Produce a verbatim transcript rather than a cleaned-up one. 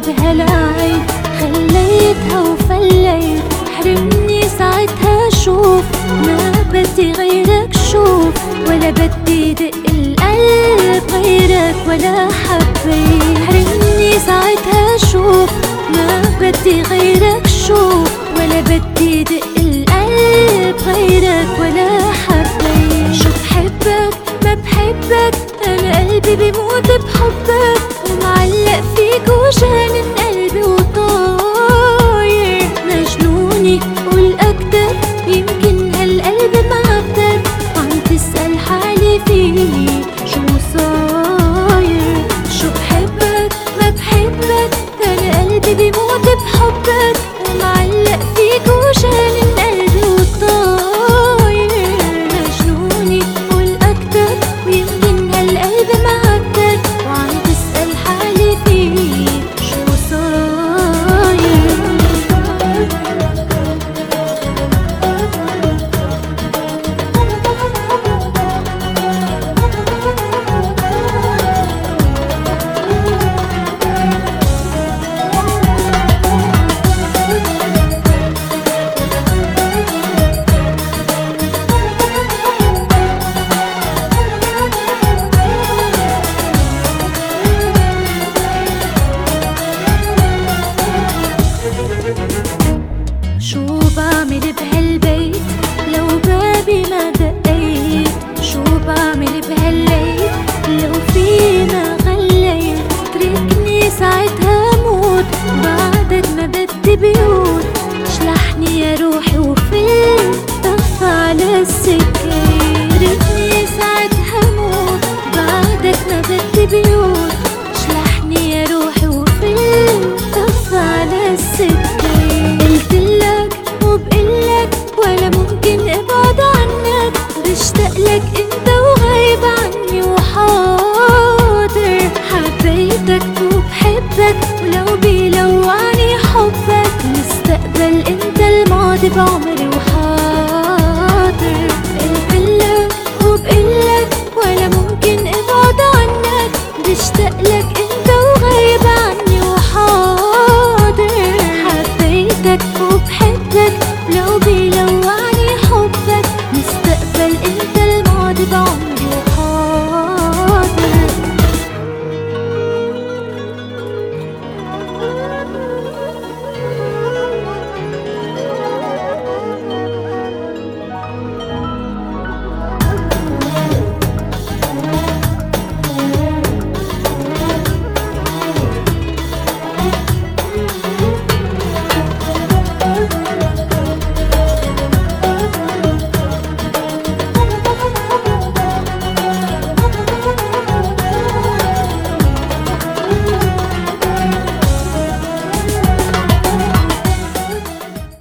بهالعين، خليتها وفليت حرمني ساعتها شوف، ما بدي غيرك شوف، ولا بدي دق القلب غيرك ولا حبيت. حرمني ساعتها شوف، ما بدي غيرك شوف، ولا بدي دق القلب غيرك ولا حبيت. شو بحبك ما بحبك، أنا قلبي بيموت بحبك، ومعلق فيك وجانن قلبي وطاير. مجنوني قول أكتر، يمكن هالقلب معبر، عم تسأل حالي فيني شو صاير. شو بحبك ما بحبك، أنا قلبي بيموت بحبك، ومعلق فيك وجانن قلبي وطاير. مجنوني قول أكتر، ويمكن هالقلب معبر، وعم تسأل حالي فيني شو صاير. شو بعمل بهالبيت لو بابي ما دقيت؟ شو بعمل بهالليل لو فينا غليت؟ تركني ساعتها موت، بعدك ما بدي بيوت. شلحني يا روحي وفل طف على السكين، تركني ساعتها موت، بعدك ما بدي بيوت. شلحني يا روحي وفل طف على السكين. قلتلك وبقلك ولا ممكن ابعد عنك، بشتاقلك انت وغايب عني وحاضر. حبيتك وبحبك، ولو بيلوعني حبك، مستقبل انت الماضي بعمرك.